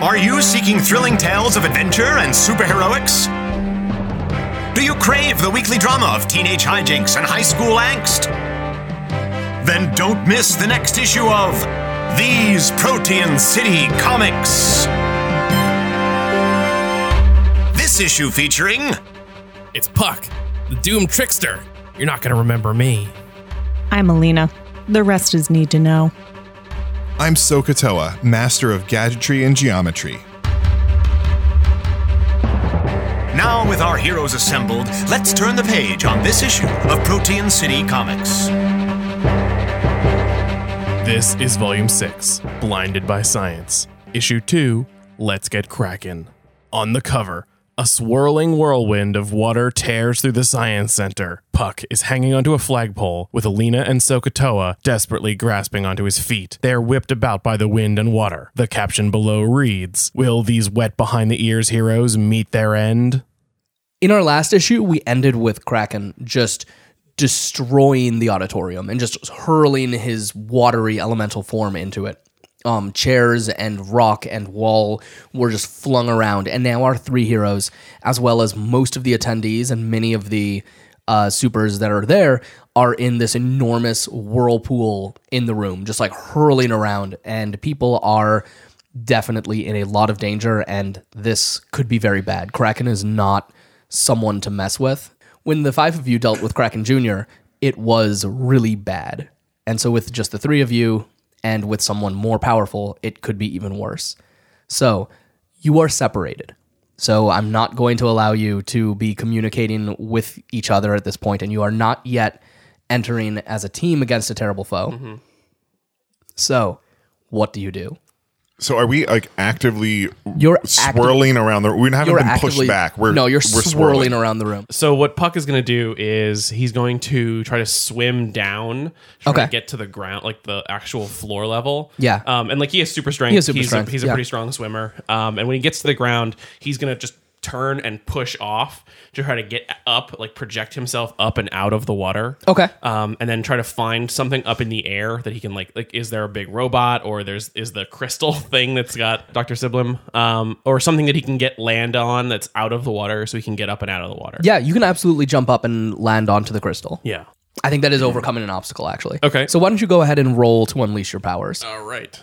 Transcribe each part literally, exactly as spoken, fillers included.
Are you seeking thrilling tales of adventure and superheroics? Do you crave the weekly drama of teenage hijinks and high school angst? Then don't miss the next issue of These Protean City Comics. This issue featuring... It's Puck, the Doom Trickster. You're not going to remember me. I'm Alina. The rest is need to know. I'm SoKoToa, master of gadgetry and geometry. Now, with our heroes assembled, let's turn the page on this issue of Protean City Comics. This is Volume six, Blinded by Science. Issue two, Let's Get Crackin'. On the cover, a swirling whirlwind of water tears through the Science Center. Puck is hanging onto a flagpole, with Alina and SoKoToa desperately grasping onto his feet. They are whipped about by the wind and water. The caption below reads, "Will these wet behind-the-ears heroes meet their end?" In our last issue, we ended with Kraken just destroying the auditorium and just hurling his watery elemental form into it. Um, chairs and rock and wall were just flung around, and now our three heroes, as well as most of the attendees and many of the uh, supers that are there, are in this enormous whirlpool in the room, just like hurling around, and people are definitely in a lot of danger, and this could be very bad. Kraken is not someone to mess with. When the five of you dealt with Kraken Junior, it was really bad, and so with just the three of you, and with someone more powerful, it could be even worse. So, you are separated. So, I'm not going to allow you to be communicating with each other at this point, and you are not yet entering as a team against a terrible foe. Mm-hmm. So, what do you do? So are we like actively you're swirling acti- around the we haven't been actively, pushed back. We're No, you're we're swirling, swirling around the room. So what Puck is going to do is he's going to try to swim down try okay. to get to the ground, like the actual floor level. Yeah. Um, and like he has super strength. He has super he's strength. A, he's a yeah. pretty strong swimmer. Um, and when he gets to the ground, he's going to just turn and push off to try to get up, like project himself up and out of the water. Okay. Um, and then try to find something up in the air that he can like, like, is there a big robot or there's, is the crystal thing that's got Doctor Siblim, um, or something that he can get land on that's out of the water so he can get up and out of the water. Yeah, you can absolutely jump up and land onto the crystal. Yeah. I think that is overcoming an obstacle, actually. Okay. So why don't you go ahead and roll to unleash your powers? All right.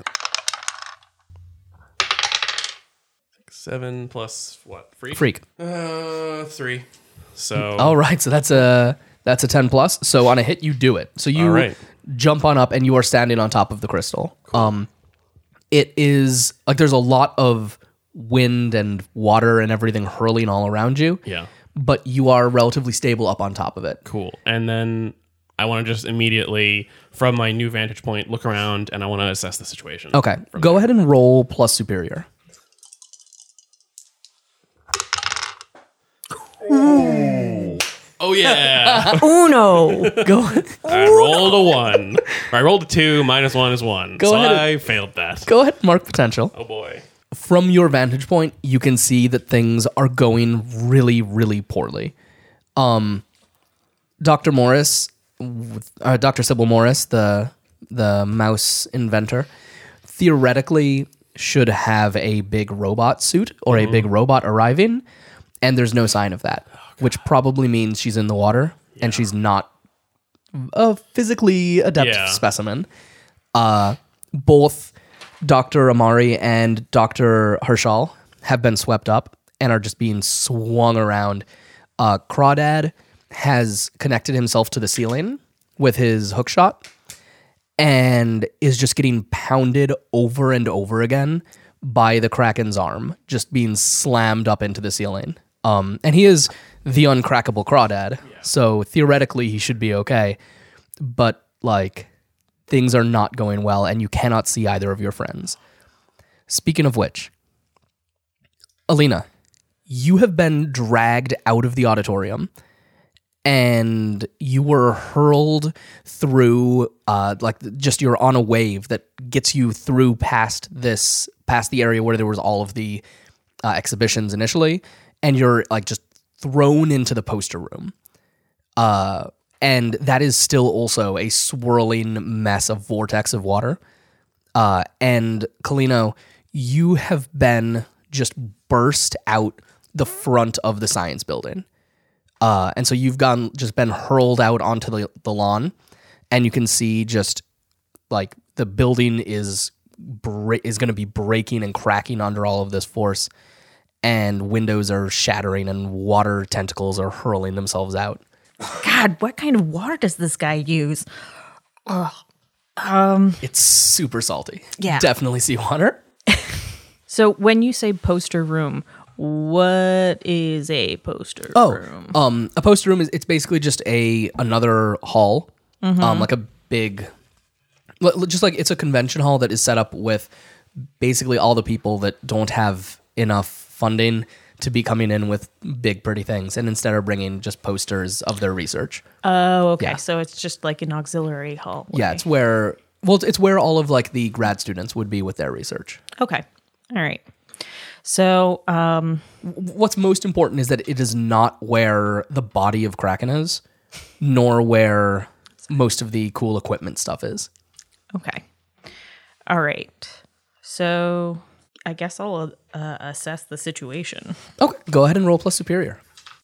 Seven plus what? Freak? Freak. Uh, three. So. All right, so that's a that's a ten plus. So on a hit, you do it. So you right. jump on up and you are standing on top of the crystal. Cool. Um, it is like there's a lot of wind and water and everything hurling all around you. Yeah. But you are relatively stable up on top of it. Cool. And then I want to just immediately, from my new vantage point, look around and I want to assess the situation. Okay. Go there. ahead and roll plus superior. Ooh. Oh yeah. Uno. Go. I rolled a one. Or I rolled a two. Minus one is one. Go so ahead. I failed that. Go ahead and mark potential. Oh boy. From your vantage point, you can see that things are going really, really poorly. Um, Doctor Morris, uh, Doctor Sybil Morris, the the mouse inventor, theoretically should have a big robot suit or mm-hmm. a big robot arriving. And there's no sign of that, oh, which probably means she's in the water yeah. and she's not a physically adept yeah. specimen. Uh, both Doctor Amari and Doctor Herschel have been swept up and are just being swung around. Uh, Crawdad has connected himself to the ceiling with his hookshot and is just getting pounded over and over again by the Kraken's arm, just being slammed up into the ceiling. Um, and he is the uncrackable Crawdad, yeah. so theoretically he should be okay. But, like, things are not going well, and you cannot see either of your friends. Speaking of which, Alina, you have been dragged out of the auditorium, and you were hurled through, uh, like, just you're on a wave that gets you through past this, past the area where there was all of the uh, exhibitions initially, and you're like just thrown into the poster room. Uh, and that is still also a swirling mess of vortex of water. Uh, and Kalino, you have been just burst out the front of the science building. Uh, and so you've gone, just been hurled out onto the, the lawn, and you can see just like the building is bre- is going to be breaking and cracking under all of this force, and windows are shattering and water tentacles are hurling themselves out. God, what kind of water does this guy use? It's super salty. Yeah. Definitely seawater. So when you say poster room, what is a poster room? Oh, um, a poster room is it's basically just a another hall, um, like a big, l- just like it's a convention hall that is set up with basically all the people that don't have enough funding to be coming in with big pretty things, and instead are bringing just posters of their research. Oh, okay. Yeah. So it's just like an auxiliary hall. Yeah, it's where well, it's, it's where all of like the grad students would be with their research. Okay. All right. So, um, What's most important is that it is not where the body of Kraken is, nor where most of the cool equipment stuff is. okay. All right. So I guess I'll uh, assess the situation. Okay, go ahead and roll plus superior.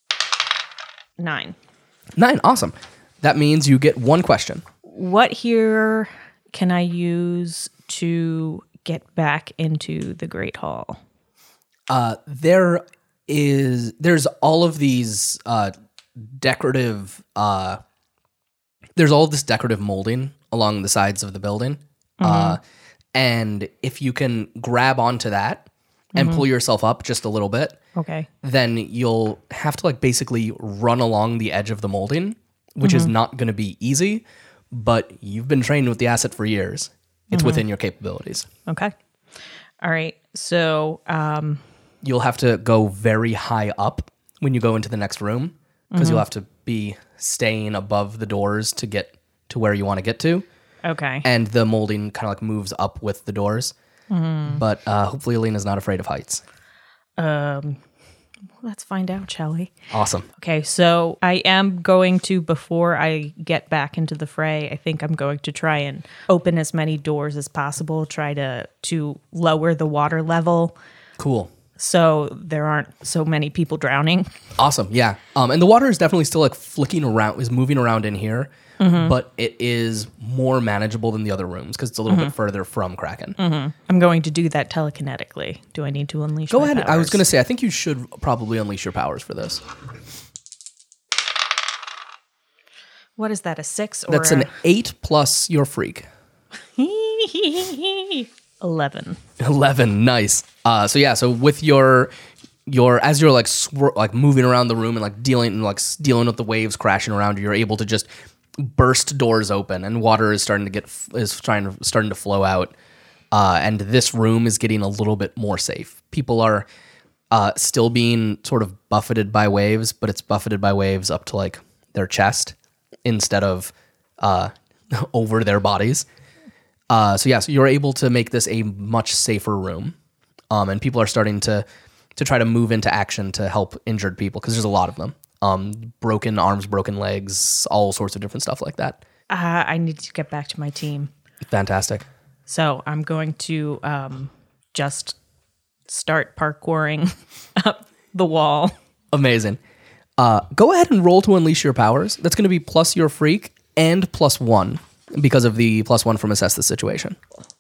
Nine. Nine, awesome. That means you get one question. What here can I use to get back into the Great Hall? Uh, there is there's all of these uh, decorative. Uh, there's all of this decorative molding along the sides of the building, uh, and if you can grab onto that and pull yourself up just a little bit, Okay. then you'll have to like basically run along the edge of the molding, which is not going to be easy, but you've been trained with the asset for years. It's within your capabilities. Okay. All right. So, um, You'll have to go very high up when you go into the next room, because you'll have to be staying above the doors to get to where you want to get to. okay. And the molding kind of like moves up with the doors. But uh, hopefully Alina's not afraid of heights. Um, let's find out, shall we? Awesome. Okay, so I am going to, before I get back into the fray, I think I'm going to try and open as many doors as possible, try to to lower the water level Cool. so there aren't so many people drowning. Awesome. Yeah. Um, and the water is definitely still like flicking around, is moving around in here, but it is more manageable than the other rooms because it's a little bit further from Kraken. I'm going to do that telekinetically. Do I need to unleash Go my ahead. I was powers? going to say, I think you should probably unleash your powers for this. What is that, a six or That's a... an eight plus your freak. eleven. eleven. Nice. Uh, so yeah, so with your your as you're like swir- like moving around the room and like dealing like s- dealing with the waves crashing around you, you're able to just burst doors open, and water is starting to get f- is trying to starting to flow out. Uh, and this room is getting a little bit more safe. People are uh, still being sort of buffeted by waves, but it's buffeted by waves up to like their chest instead of uh, over their bodies. Uh, so yeah, so you're able to make this a much safer room, um, and people are starting to to try to move into action to help injured people because there's a lot of them. Um, broken arms, broken legs, all sorts of different stuff like that. Uh, I need to get back to my team. Fantastic. So I'm going to um, just start parkouring up the wall. Amazing. Uh, go ahead and roll to unleash your powers. That's going to be plus your freak and plus one because of the plus one from assess the situation.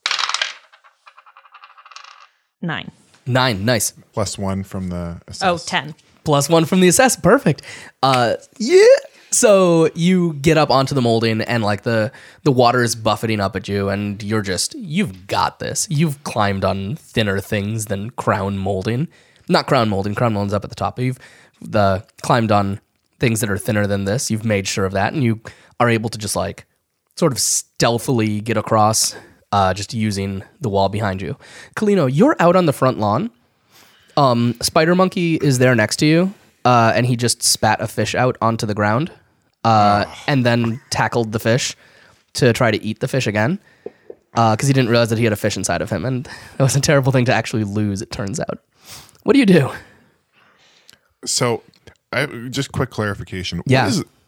Nine. Nine. Nice. Plus one from the assess. Oh, ten. Plus one from the assess. Perfect. Uh, yeah. So you get up onto the molding and like the the water is buffeting up at you, and you're just you've got this. You've climbed on thinner things than crown molding. Not crown molding. Crown molding's up at the top. You've the climbed on things that are thinner than this. You've made sure of that, and you are able to just like sort of stealthily get across, uh, just using the wall behind you. Kalino, you're out on the front lawn. Um, Spider Monkey is there next to you, uh, and he just spat a fish out onto the ground, uh, and then tackled the fish to try to eat the fish again, because he didn't realize that he had a fish inside of him, and that was a terrible thing to actually lose, it turns out. What do you do? So, I, just quick clarification. Yeah. What is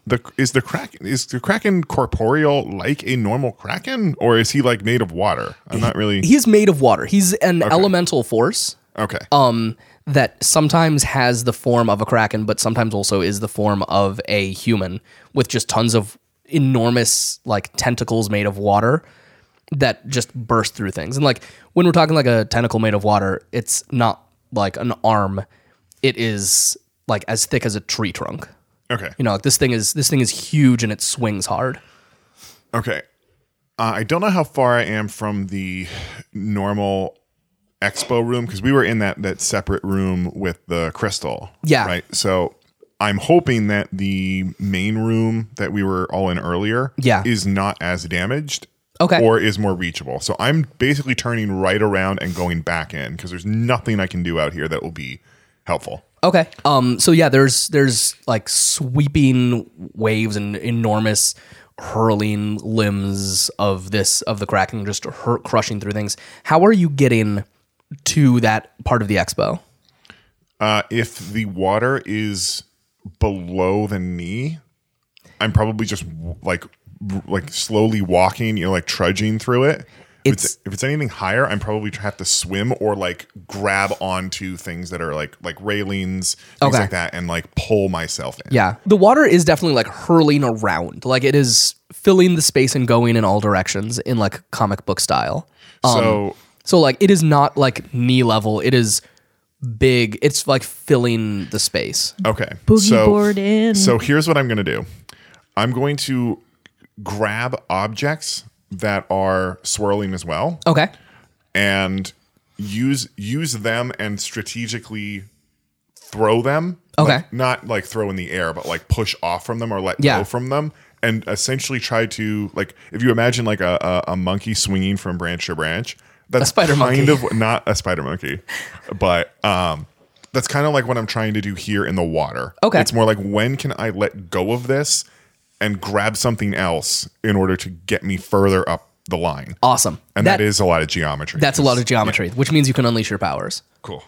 the is the kraken is the kraken corporeal like a normal kraken, or is he like made of water? I'm not really. He's made of water. He's an elemental force. Okay. Um, that sometimes has the form of a kraken, but sometimes also is the form of a human with just tons of enormous like tentacles made of water that just burst through things. And like when we're talking like a tentacle made of water, it's not like an arm. It is like as thick as a tree trunk. Okay. You know, like this thing is this thing is huge and it swings hard. Okay. Uh, I don't know how far I am from the normal expo room because we were in that that separate room with the crystal. Yeah. Right. So I'm hoping that the main room that we were all in earlier Yeah. is not as damaged. Okay. Or is more reachable. So I'm basically turning right around and going back in because there's nothing I can do out here that will be helpful. Okay. Um. So yeah, there's there's like sweeping waves and enormous hurling limbs of this of the kraken just hur- crushing through things. How are you getting to that part of the expo? Uh, if the water is below the knee, I'm probably just like like slowly walking, you know, like trudging through it. If it's, It's- if it's anything higher, I'm probably have to swim or like grab onto things that are like like railings, things Okay. like that, and like pull myself in. Yeah. The water is definitely like hurling around. Like it is filling the space and going in all directions in like comic book style. So So like it is not like knee level. It is big. It's like filling the space. okay, Boogie so board in. so here's what I'm gonna do. I'm going to grab objects that are swirling as well. Okay. And use use them and strategically throw them. Okay. Like, not like throw in the air, but like push off from them or let Yeah. go from them, and essentially try to like if you imagine like a a, a monkey swinging from branch to branch. That's A spider kind monkey. of not a spider monkey, but um, that's kind of like what I'm trying to do here in the water. Okay. It's more like when can I let go of this and grab something else in order to get me further up the line. Awesome. And that, that is a lot of geometry. That's a lot of geometry, yeah. Which means you can unleash your powers. Cool.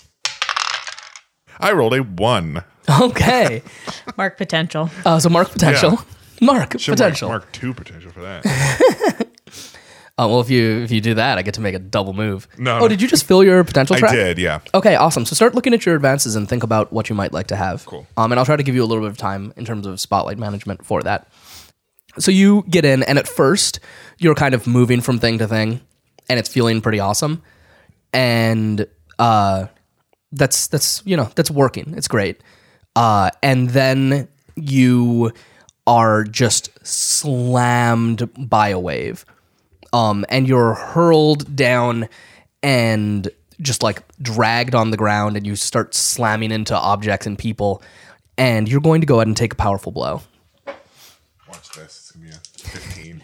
I rolled a one. Okay. Mark potential. Uh, so mark potential. Yeah. Mark Should potential. Mark, mark two potential for that. Uh, well, if you if you do that, I get to make a double move. No, Oh, no. did you just fill your potential I track? did, yeah. Okay, awesome. So start looking at your advances and think about what you might like to have. Cool. Um, and I'll try to give you a little bit of time in terms of spotlight management for that. So you get in, and at first you're kind of moving from thing to thing, and it's feeling pretty awesome. And uh, that's that's you know that's working. It's great. Uh, and then you are just slammed by a wave. Um, and you're hurled down and just like dragged on the ground, and you start slamming into objects and people, and you're going to go ahead and take a powerful blow. Watch this. It's going to be a fifteen.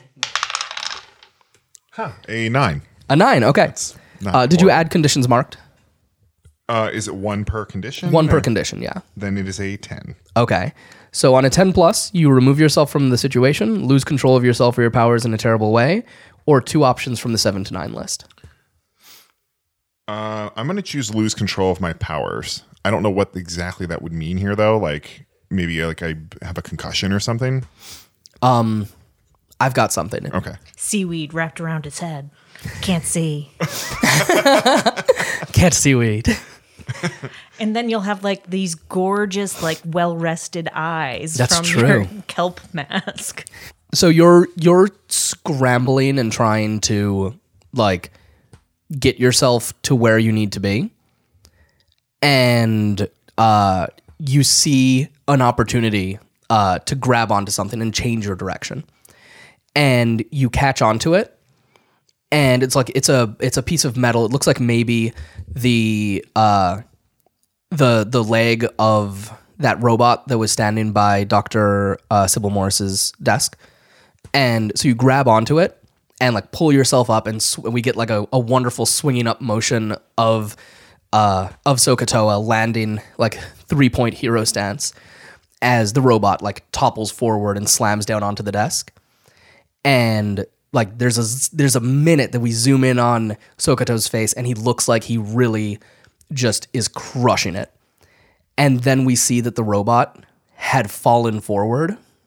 Huh. A nine. A nine, okay. not Uh, did you horrible. add conditions marked? Uh, is it one per condition? One per Or- condition, yeah. Then it is a ten. Okay. So on a ten plus, you remove yourself from the situation, lose control of yourself or your powers in a terrible way, or two options from the seven to nine list. Uh, I'm going to choose lose control of my powers. I don't know what exactly that would mean here, though. Like maybe like I have a concussion or something. Um, I've got something. Okay. Seaweed wrapped around its head. Can't see. Can't seaweed. And then you'll have like these gorgeous, like well-rested eyes That's from true. your kelp mask. So you're you're scrambling and trying to like get yourself to where you need to be, and uh, you see an opportunity uh, to grab onto something and change your direction, and you catch onto it, and it's like it's a it's a piece of metal. It looks like maybe the uh, the the leg of that robot that was standing by Doctor Uh, Sybil Morris's desk. And so you grab onto it and like pull yourself up, and sw- we get like a, a wonderful swinging up motion of uh, of SoHoToa landing like three point hero stance as the robot like topples forward and slams down onto the desk. And like there's a there's a minute that we zoom in on SoHoTo's face, and he looks like he really just is crushing it. And then we see that the robot had fallen forward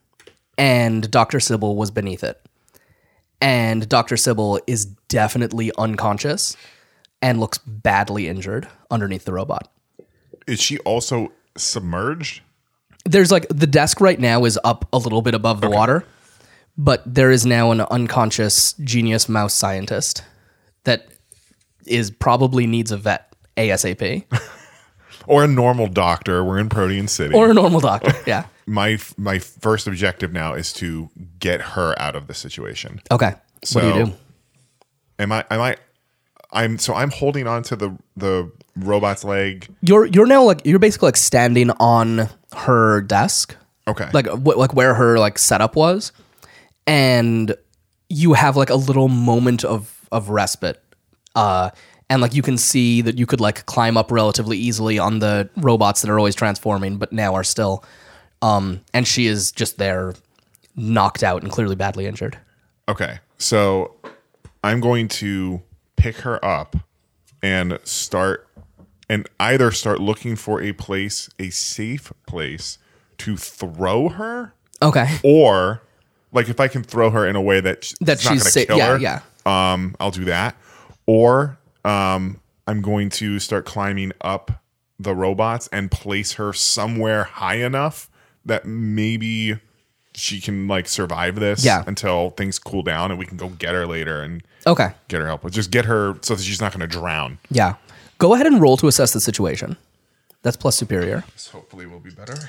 and Doctor Sybil was beneath it. And Doctor Sybil is definitely unconscious and looks badly injured underneath the robot. Is she also submerged? There's like the desk right now is up a little bit above the water, but there is now an unconscious genius mouse scientist that is probably needs a vet ASAP. Or a normal doctor. We're in Protean City. Or a normal doctor, yeah. My my first objective now is to get her out of the situation. Okay. So, what do you do? Am I? Am I? I'm so I'm holding on to the the robot's leg. You're you're now like you're basically like standing on her desk. Okay. Like wh- like where her like setup was, and you have like a little moment of of respite. Uh, and like you can see that you could like climb up relatively easily on the robots that are always transforming, but now are still. Um, and she is just there, knocked out and clearly badly injured. Okay. So I'm going to pick her up and start and either start looking for a place, a safe place to throw her, Okay. or like if I can throw her in a way that That it's not she's going to sa- kill yeah, her, yeah. um, I'll do that. Or um, I'm going to start climbing up the robots and place her somewhere high enough that maybe she can like survive this Yeah. until things cool down and we can go get her later and Okay. get her help. But just get her so that she's not going to drown. Yeah. Go ahead and roll to assess the situation. That's plus superior. This hopefully will be better.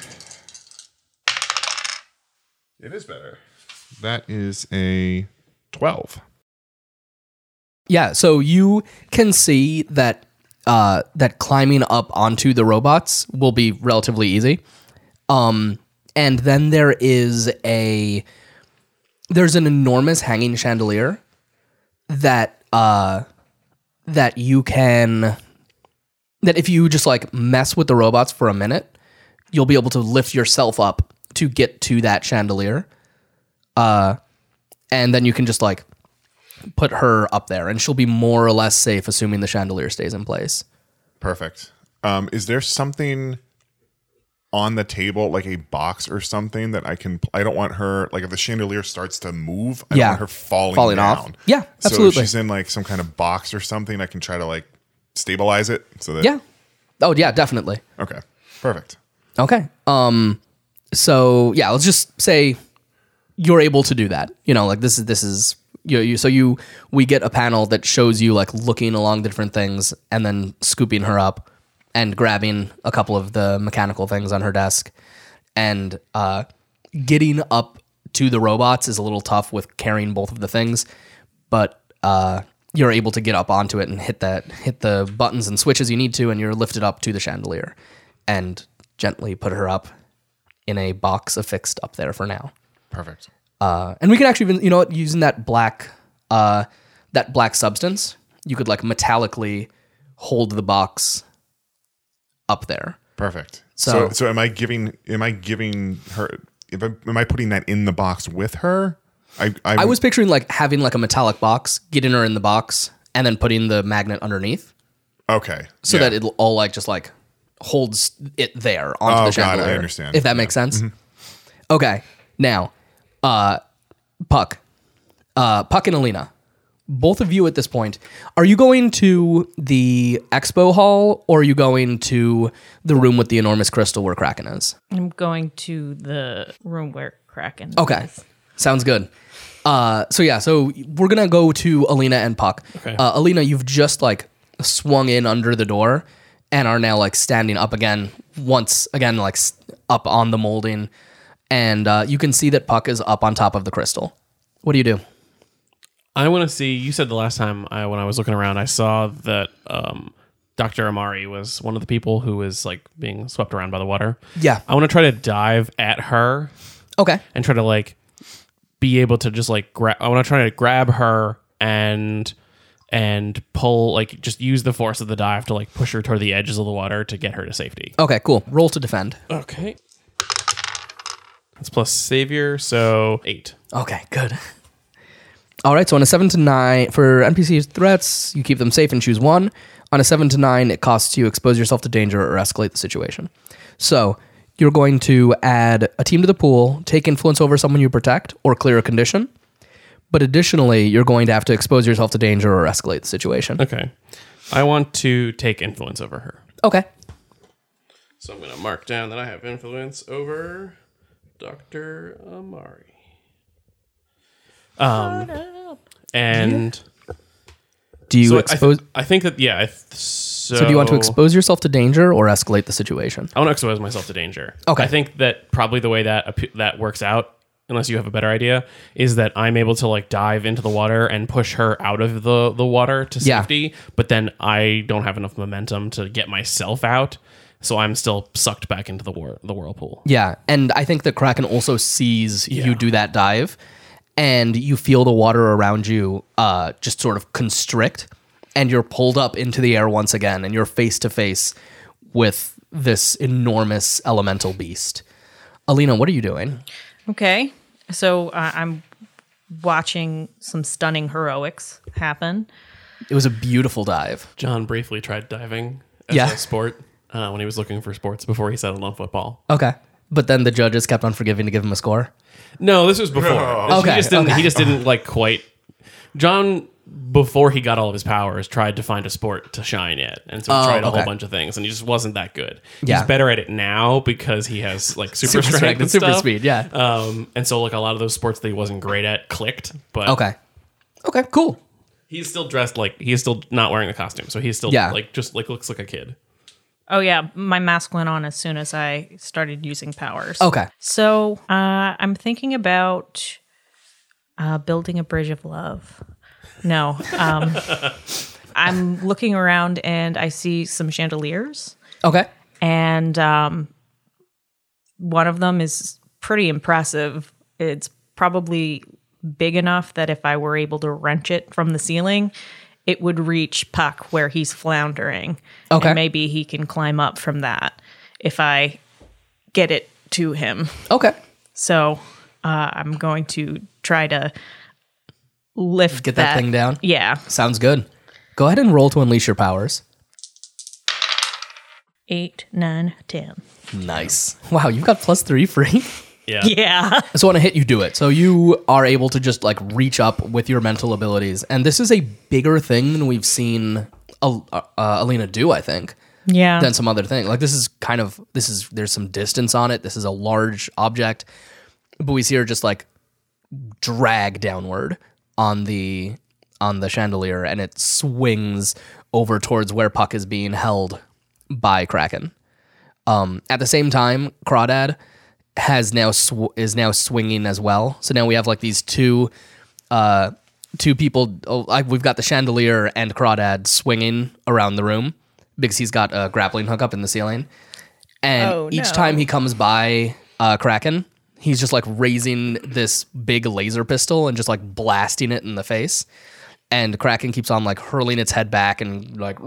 It is better. That is a twelve. Yeah, so you can see that uh, that climbing up onto the robots will be relatively easy. Um, and then there is a there's an enormous hanging chandelier that uh, that you can that if you just like mess with the robots for a minute, you'll be able to lift yourself up to get to that chandelier. Uh, and then you can just like put her up there and she'll be more or less safe assuming the chandelier stays in place. Perfect. Um, is there something on the table, like a box or something that I can, I don't want her, like if the chandelier starts to move, I Yeah. don't want her falling, Falling down. off. Yeah, So absolutely. if she's in like some kind of box or something, I can try to like stabilize it so that. Yeah. Oh yeah, definitely. Okay. Perfect. Okay. Um, so yeah, let's just say you're able to do that. You know, like this is, this is, you, you, so you, we get a panel that shows you like looking along the different things and then scooping her up and grabbing a couple of the mechanical things on her desk and, uh, getting up to the robots is a little tough with carrying both of the things, but, uh, you're able to get up onto it and hit that, hit the buttons and switches you need to, and you're lifted up to the chandelier and gently put her up in a box affixed up there for now. Perfect. Uh, and we can actually even, you know what, using that black, uh, that black substance, you could like metallically hold the box up there. Perfect. So- So, so, am I giving, am I giving her, if I, am I putting that in the box with her? I, I, I was picturing like having like a metallic box, getting her in the box, and then putting the magnet underneath okay. so Yeah. that it'll all like just like holds it there onto Oh, the got it. I chandelier. understand. If that makes sense. Okay. Now, uh, Puck, uh, Puck and Alina, both of you at this point, are you going to the expo hall or are you going to the room with the enormous crystal where Kraken is? I'm going to the room where Kraken Okay. is. Sounds good. Uh, so yeah, so we're gonna go to Alina and Puck. Okay. Uh, Alina, you've just like swung in under the door and are now like standing up again, once again, like s- up on the molding. And uh, you can see that Puck is up on top of the crystal. What do you do? I want to see. You said the last time I, when I was looking around, I saw that um, Doctor Amari was one of the people who was like being swept around by the water. Yeah. I want to try to dive at her Okay. and try to like be able to just like grab. I want to try to grab her and and pull, like just use the force of the dive to like push her toward the edges of the water to get her to safety. Okay, cool. Roll to defend. Okay. That's plus savior, so eight. Okay, good. All right, so on a seven to nine, for N P C threats, you keep them safe and choose one. On a seven to nine, it costs you expose yourself to danger or escalate the situation. So you're going to add a team to the pool, take influence over someone you protect, or clear a condition. But additionally, you're going to have to expose yourself to danger or escalate the situation. Okay. I want to take influence over her. Okay. So I'm going to mark down that I have influence over Doctor Amari. Um, and Do you so expose... I, th- I think that, yeah. I th- so, so do you want to expose yourself to danger or escalate the situation? I want to expose myself to danger. Okay. I think that probably the way that ap- that works out, unless you have a better idea, is that I'm able to like dive into the water and push her out of the, the water to Yeah. safety, but then I don't have enough momentum to get myself out, so I'm still sucked back into the war- the whirlpool. Yeah, and I think the Kraken also sees Yeah. you do that dive, and you feel the water around you uh, just sort of constrict, and you're pulled up into the air once again, and you're face to face with this enormous elemental beast. Alina, what are you doing? Okay. So uh, I'm watching some stunning heroics happen. It was a beautiful dive. John briefly tried diving as Yeah. a sport uh, when he was looking for sports before he settled on football. Okay. But then the judges kept on forgiving to give him a score. No, this was before. Okay, He just didn't, okay. he just didn't like quite... John, before he got all of his powers, tried to find a sport to shine at. And so he Oh, tried a okay. whole bunch of things, and he just wasn't that good. Yeah. He's better at it now because he has like super, Super strength strength and and super stuff. speed, yeah. Um, and so like a lot of those sports that he wasn't great at clicked, but Okay. Okay, cool. he's still dressed like he's still not wearing the costume, so he's still Yeah. like just like looks like a kid. Oh, yeah. My mask went on as soon as I started using powers. Okay. So uh, I'm thinking about uh, building a bridge of love. No. Um, I'm looking around and I see some chandeliers. Okay. And um, one of them is pretty impressive. It's probably big enough that if I were able to wrench it from the ceiling, it would reach Puck where he's floundering. Okay. And maybe he can climb up from that if I get it to him. Okay. So uh, I'm going to try to lift Get that thing down? Yeah. Sounds good. Go ahead and roll to unleash your powers. Eight, nine, ten. Nice. Wow, you've got plus three free. Yeah. Yeah. So on a hit, you do it. So you are able to just like reach up with your mental abilities. And this is a bigger thing than we've seen uh, uh, Alina do, I think, Yeah. than some other thing. Like this is kind of, this is, there's some distance on it. This is a large object. But we see her just like drag downward on the, on the chandelier, and it swings over towards where Puck is being held by Kraken. Um, at the same time, Crawdad has now sw- is now swinging as well. So now we have like these two, uh, two people. Oh, like we've got the chandelier and Crawdad swinging around the room because he's got a grappling hook up in the ceiling. And Oh, each no. time he comes by uh, Kraken, he's just like raising this big laser pistol and just like blasting it in the face. And Kraken keeps on like hurling its head back and like,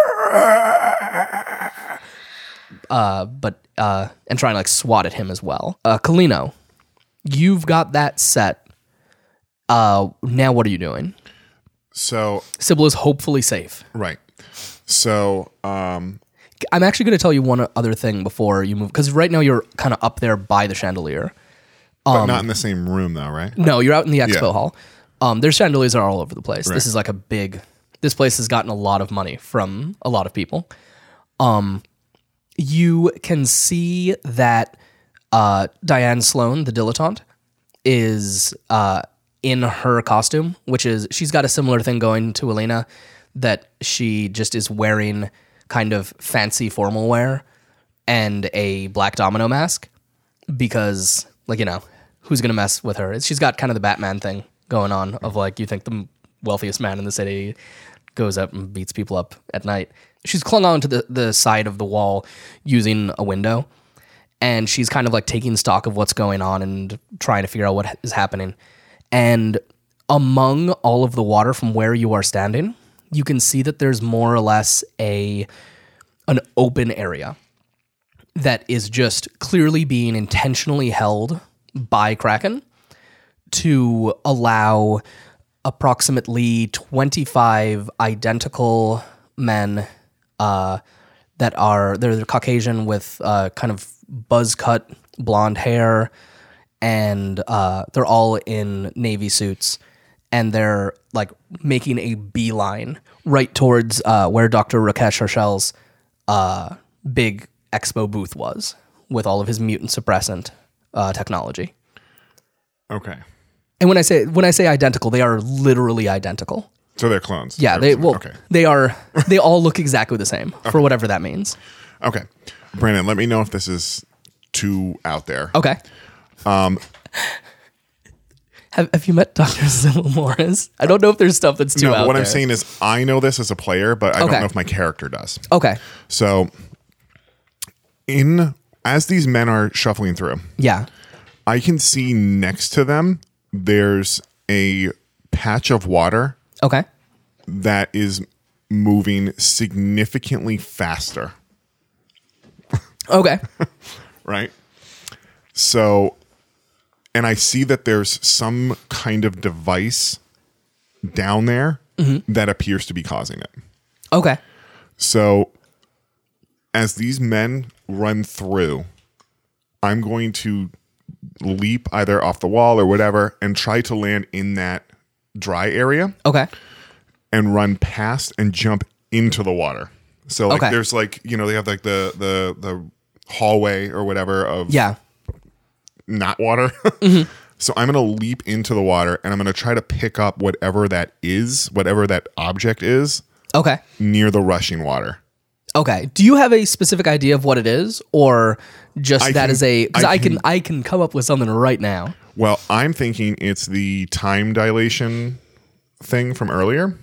uh, but uh, and trying to like swat at him as well. Uh, Kalino, you've got that set. Uh, now what are you doing? So, Sybil is hopefully safe. right. So, um, I'm actually going to tell you one other thing before you move, because right now you're kind of up there by the chandelier. but not in the same room, though, right? No, you're out in the expo Yeah. hall. Um, there's chandeliers are all over the place. Right. This is like a big. This place has gotten a lot of money from a lot of people. Um, you can see that uh, Diane Sloan, the dilettante, is uh, in her costume, which is she's got a similar thing going to Elena, that she just is wearing kind of fancy formal wear and a black domino mask because, like, you know, who's gonna mess with her? She's got kind of the Batman thing going on of like, you think the wealthiest man in the city goes up and beats people up at night. She's clung on to the, the side of the wall using a window, and she's kind of like taking stock of what's going on and trying to figure out what is happening. And among all of the water from where you are standing, you can see that there's more or less a an open area that is just clearly being intentionally held by Kraken to allow approximately twenty-five identical men uh, that are they're, they're Caucasian with uh, kind of buzz cut blonde hair, and uh, they're all in navy suits, and they're like making a beeline right towards uh, where Doctor Rakesh Harshal's uh, big expo booth was with all of his mutant suppressant uh, technology. Okay. And when I say when I say identical, they are literally identical. So they're clones. Yeah, they well, Okay. they are. They all look exactly the same for whatever that means. Okay. Brandon, let me know if this is too out there. Okay. Um, have Have you met Doctor Sybil Morris? I don't know if there's stuff that's too No, out but what there. I'm saying is I know this as a player, but I Okay. don't know if my character does. Okay. So in as these men are shuffling through, Yeah. I can see next to them there's a patch of water Okay. that is moving significantly faster, Okay. right? So, and I see that there's some kind of device down there that appears to be causing it. Okay. So, as these men run through, I'm going to leap either off the wall or whatever and try to land in that dry area Okay. and run past and jump into the water. So like Okay. there's like, you know, they have like the the the hallway or whatever of Yeah. not water. So I'm going to leap into the water and I'm going to try to pick up whatever that is, whatever that object is Okay. near the rushing water. Okay. Do you have a specific idea of what it is, or just I that can- is a? Because I I can can- I can come up with something right now. Well, I'm thinking it's the time dilation thing from earlier.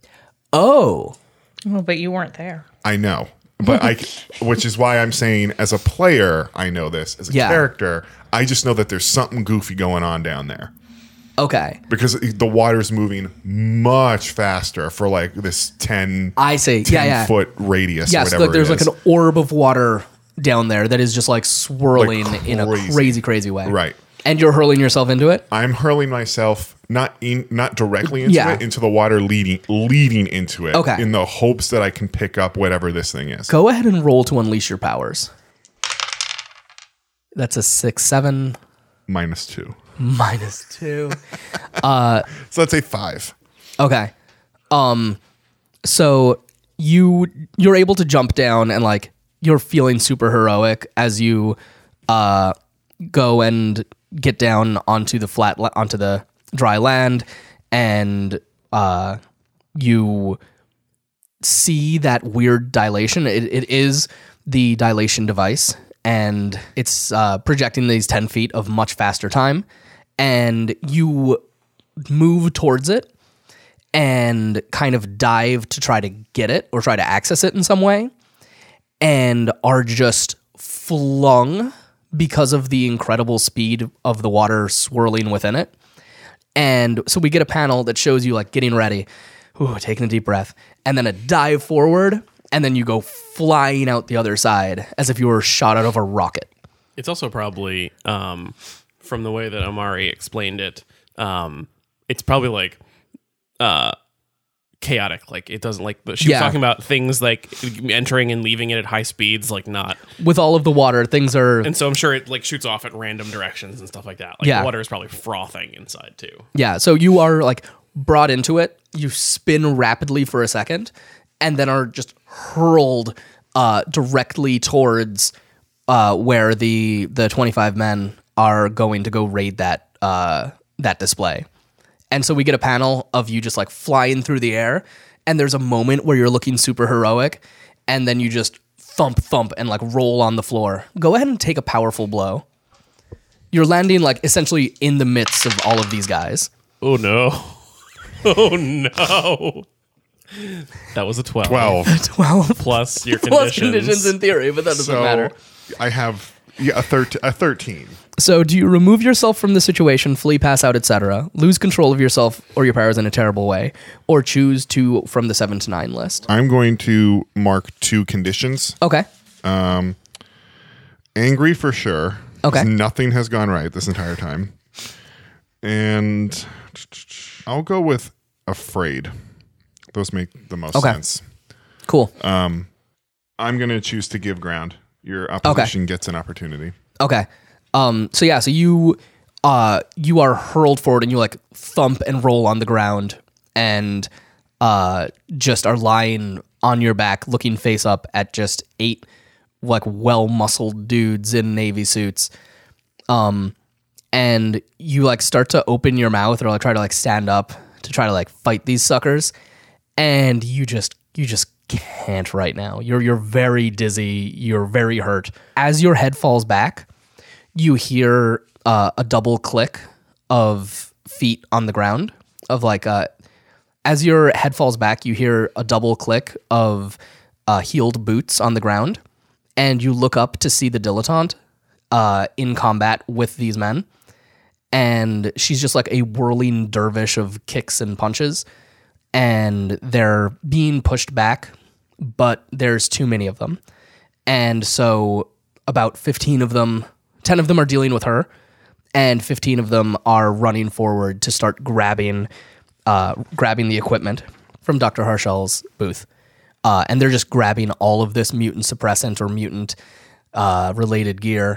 Oh. Well, but you weren't there. I know, but I, which is why I'm saying as a player, I know this. As a Yeah. character, I just know that there's something goofy going on down there Okay. because the water's moving much faster for like this ten, I see. ten Yeah. Yeah. foot radius. Yeah. or So whatever like there's it like is. an orb of water down there that is just like swirling Like in a crazy. crazy, crazy way. Right. And you're hurling yourself into it. I'm hurling myself not in, not directly into Yeah. it, into the water, leading, leading into it. Okay. In the hopes that I can pick up whatever this thing is. Go ahead and roll to unleash your powers. That's a six, seven, Minus two. minus two. So let's say five. Okay. Um so you you're able to jump down and like you're feeling super heroic as you uh go and get down onto the flat la- onto the dry land, and uh you see that weird dilation. It, it is the dilation device, and it's uh, projecting these ten feet of much faster time, and you move towards it and kind of dive to try to get it or try to access it in some way, and are just flung because of the incredible speed of the water swirling within it. And so we get a panel that shows you like getting ready, ooh, taking a deep breath, and then a dive forward, and then you go flying out the other side as if you were shot out of a rocket. It's also probably, um, from the way that Amari explained it, um, it's probably like uh, chaotic. Like it doesn't like she Yeah. was talking about things like entering and leaving it at high speeds, like not. With all of the water, things are And so I'm sure it like shoots off at random directions and stuff like that. Like Yeah. the water is probably frothing inside too. yeah. So you are like brought into it. You spin rapidly for a second, and then are just hurled uh, directly towards uh, where the the twenty-five men are going to go raid that uh, that display. And so we get a panel of you just like flying through the air, and there's a moment where you're looking super heroic, and then you just thump thump and like roll on the floor. Go ahead and take a powerful blow. You're landing like essentially in the midst of all of these guys. Oh no! Oh no! That was a twelve. Twelve. twelve Plus your plus conditions. conditions in theory, but that doesn't So matter. I have yeah, a, thir- a thirteen. So do you remove yourself from the situation, flee, pass out, et cetera, lose control of yourself or your powers in a terrible way, or choose two from the seven to nine list? I'm going to mark two conditions. Okay. Angry for sure. 'Cause Okay. Nothing has gone right this entire time. And I'll go with afraid. Those make the most Okay. sense. Cool. I'm I'm going to choose to give ground. Your opposition gets an opportunity. Okay. Um. So yeah. So you, uh, you are hurled forward and you like thump and roll on the ground and, uh, just are lying on your back, looking face up at just eight, like well muscled dudes in navy suits. Um, and you like start to open your mouth or like try to like stand up to try to like fight these suckers, and you just you just can't right now. You're you're very dizzy. You're very hurt. As your head falls back, you hear uh, a double click of feet on the ground. Of like uh, as your head falls back, you hear a double click of uh, heeled boots on the ground, and you look up to see the dilettante uh, in combat with these men. And she's just like a whirling dervish of kicks and punches, and they're being pushed back, but there's too many of them. And so about fifteen of them, ten of them are dealing with her, and fifteen of them are running forward to start grabbing uh, grabbing the equipment from Doctor Harshal's booth. Uh, and they're just grabbing all of this mutant suppressant or mutant uh, related gear,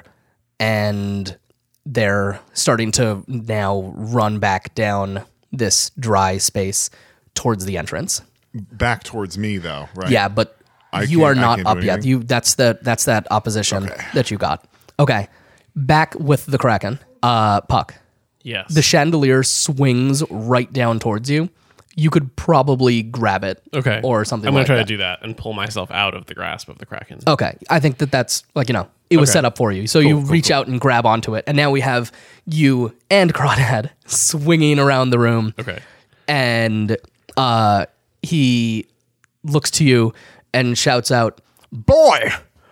and they're starting to now run back down this dry space towards the entrance. Back towards me, though, right? Yeah, but I you can't- are I not can't do up yet. anything? You that's the that's that opposition Okay. that you got. Okay, back with the Kraken. Uh, Puck. Yes. The chandelier swings right down towards you. You could probably grab it, okay. or something. I'm gonna like try that. to do that and pull myself out of the grasp of the Kraken. Okay, I think that that's like, you know, it was Okay. set up for you. So you reach out and grab onto it, and now we have you and Crawdad swinging around the room. Okay. And uh, he looks to you and shouts out, "Boy,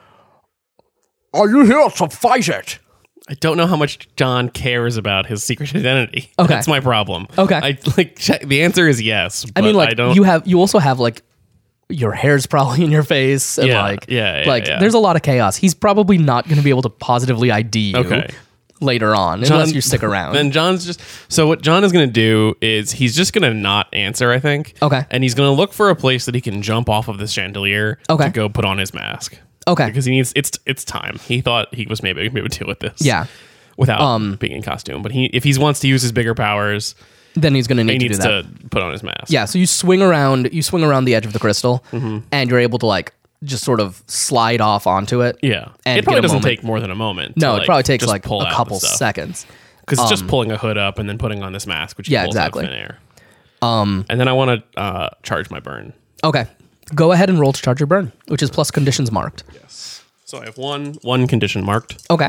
are you here to fight it?" I don't know how much John cares about his secret identity. Okay. That's my problem. Okay. I like check, the answer is yes. I mean, but like I don't. you have, you also have like your hair's probably in your face, and Yeah, like, yeah, yeah, like yeah. there's a lot of chaos. He's probably not going to be able to positively I D you Okay. later on unless you stick around. Then John's just so what John is going to do is he's just going to not answer. I think. Okay. And he's going to look for a place that he can jump off of this chandelier. Okay. To go put on his mask. Okay. Because he needs it's it's time. He thought he was maybe maybe able to deal with this. Yeah. Without Um, being in costume, but he if he wants to use his bigger powers, Then he's going to he need to do needs that. to put on his mask. Yeah, so you swing around, you swing around the edge of the crystal, Mm-hmm. and you're able to like just sort of slide off onto it. Yeah. And it probably get a doesn't moment. take more than a moment. No, to, it like, probably takes just like pull a out couple the stuff. seconds. Because it's just Um, pulling a hood up and then putting on this mask, which he Yeah, pulls exactly. out of thin air. Um, and then I want to uh, charge my burn. Okay, go ahead and roll to charge your burn, which is plus conditions marked. So I have one one condition marked. Okay,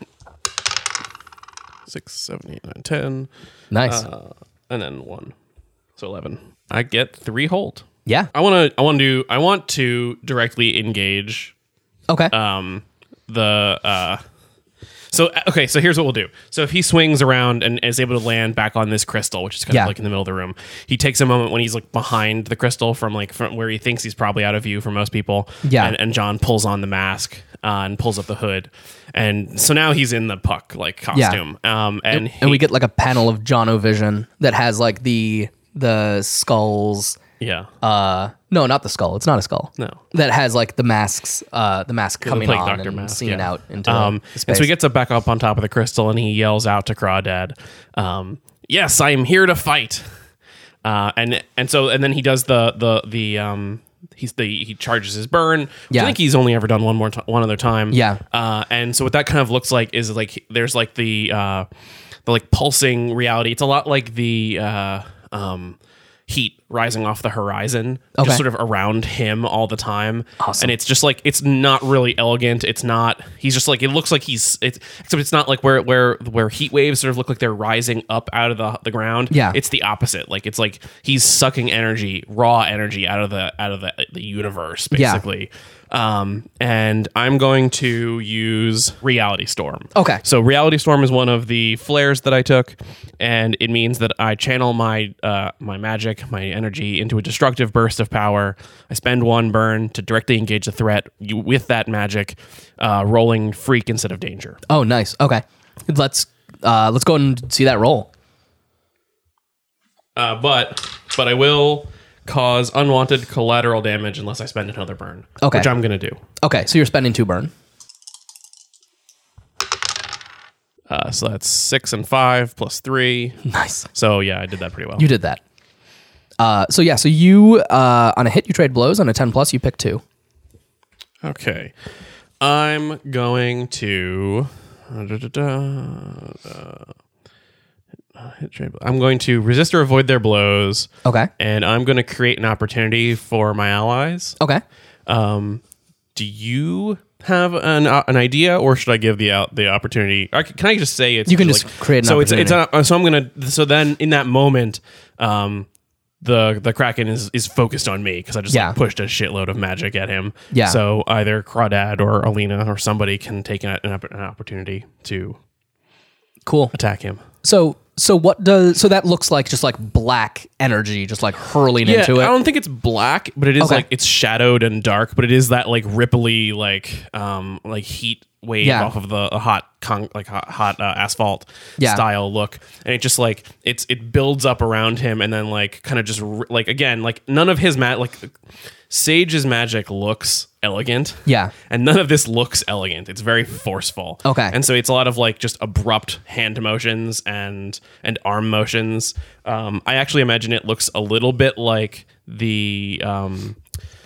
Six, seven, eight, nine, ten, nice. uh, and then one. So eleven. I get three hold. yeah. I want to. I want to. I want to directly engage Okay. um, the. Uh, so okay, so here's what we'll do. So if he swings around and is able to land back on this crystal, which is kind Yeah. of like in the middle of the room, he takes a moment when he's like behind the crystal from like from where he thinks he's probably out of view for most people. Yeah. and, and John pulls on the mask uh, and pulls up the hood, and so now he's in the Puck like costume. Um, and and we he- get like a panel of Jono Vision that has like the the skulls. yeah. Uh, no, not the skull. It's not a skull. No. that has like the masks. Uh, the mask coming Plague on Doctor and mask, seeing yeah. out into um, the and space. so he gets up back up on top of the crystal and he yells out to Crawdad, um, "Yes, I am here to fight." Uh, and and so and then he does the the the um he's the he charges his burn. Which Yeah. I think he's only ever done one more t- one other time. Yeah. Uh, and so what that kind of looks like is like there's like the uh the like pulsing reality. It's a lot like the uh um. heat rising off the horizon, Okay. just sort of around him all the time. Awesome. And it's just like it's not really elegant. It's not. He's just like it looks like he's. It's except it's not like where where where heat waves sort of look like they're rising up out of the the ground. Yeah. it's the opposite. Like it's like he's sucking energy, raw energy out of the out of the the universe, Yeah. basically. Um, and I'm going to use Reality Storm. Okay. So Reality Storm is one of the flares that I took, and it means that I channel my uh, my magic, my energy into a destructive burst of power. I spend one burn to directly engage the threat you, with that magic, uh, rolling freak instead of danger. Oh, nice. Okay, let's uh, let's go and see that roll. Uh, but but I will cause unwanted collateral damage unless I spend another burn. Okay. Which I'm going to do. Okay, so you're spending two burn. Uh, so that's six and five plus three. Nice. So yeah, I did that pretty well. You did that. Uh, so yeah, so you, uh, on a hit, you trade blows. On a ten plus, you pick two. Okay. I'm going to... Uh, da, da, da, uh, hit trade blow. I'm going to resist or avoid their blows. Okay. And I'm going to create an opportunity for my allies. Okay. Um, do you have an uh, an idea, or should I give the out the opportunity? Or can I just say it's You can like, just create an so it's it's opportunity. a, so I'm gonna so then in that moment, um, the the Kraken is is focused on me because I just Yeah. like, pushed a shitload of magic at him. Yeah. So either Crawdad or Alina or somebody can take an, an, opp- an opportunity to Cool. attack him. So so what does so that looks like just like black energy just like hurling Yeah, into it. I don't think it's black, but it is Okay. like it's shadowed and dark, but it is that like ripply like um like heat wave Yeah. off of the a hot con- like hot, hot uh, asphalt Yeah. style look, and it just like it's it builds up around him and then like kind of just r- like again like none of his mat like Sage's magic looks elegant. Yeah. And none of this looks elegant. It's very forceful. Okay. And so it's a lot of like just abrupt hand motions and and arm motions. Um, I actually imagine it looks a little bit like the um,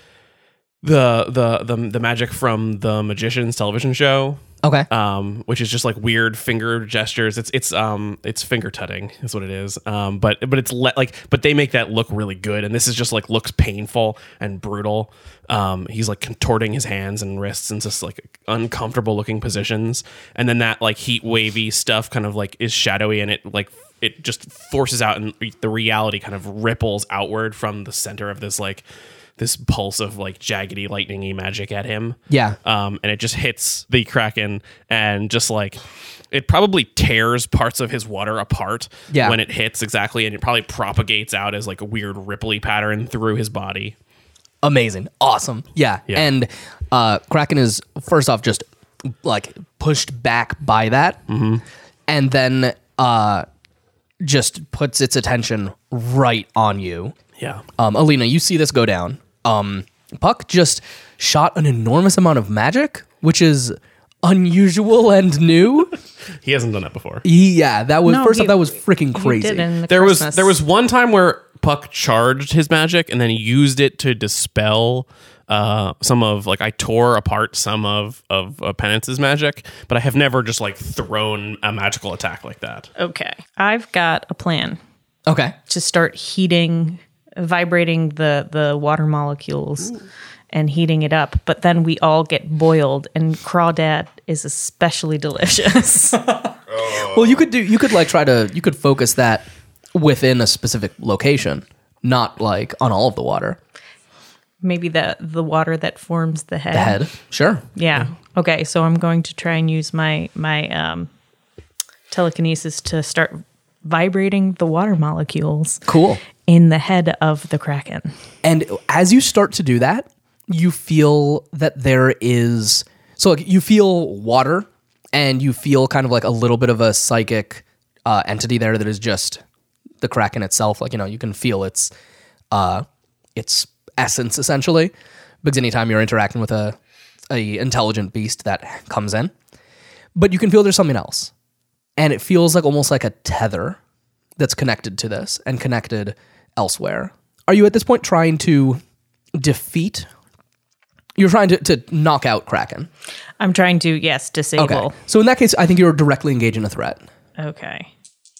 the the the the magic from the Magicians television show. Okay. Um, which is just like weird finger gestures. It's it's um it's finger tutting is what it is. Um, but but it's le- like but they make that look really good, and this is just like looks painful and brutal. Um, he's like contorting his hands and wrists in just like uncomfortable looking positions, and then that like heat wavy stuff kind of like is shadowy, and it like it just forces out, and the reality kind of ripples outward from the center of this like this pulse of like jaggedy lightningy magic at him. Yeah. Um, and it just hits the Kraken and just like it probably tears parts of his water apart Yeah. when it hits exactly, and it probably propagates out as like a weird ripply pattern through his body. Amazing. Awesome. Yeah. Yeah. And uh, Kraken is, first off, just like pushed back by that. Mm-hmm. And then uh, just puts its attention right on you. Yeah. Um, Alina, you see this go down. Um, Puck just shot an enormous amount of magic, which is unusual and new. He hasn't done that before. Yeah, that was, No, first he- off, that was freaking He crazy. did in the There Christmas. was there was one time where Puck charged his magic and then he used it to dispel uh, some of like I tore apart some of of uh, Penance's magic, but I have never just like thrown a magical attack like that. Okay. I've got a plan Okay. to start heating, vibrating the, the water molecules and heating it up. But then we all get boiled, and Crawdad is especially delicious. Well, you could do, you could like try to, you could focus that within a specific location, not like on all of the water. Maybe the, the water that forms the head. The head. Sure. Yeah. Okay. So I'm going to try and use my my um, telekinesis to start vibrating the water molecules Cool. in the head of the Kraken. And as you start to do that, you feel that there is, so like you feel water and you feel kind of like a little bit of a psychic uh, entity there that is just the Kraken itself. Like, you know, you can feel its, uh, its essence essentially, because anytime you're interacting with a, a intelligent beast that comes in, but you can feel there's something else. And it feels like almost like a tether that's connected to this and connected elsewhere. Are you at this point trying to defeat? You're trying to, to knock out Kraken. I'm trying to, yes, disable. Okay. So in that case, I think you're directly engaging a threat. Okay.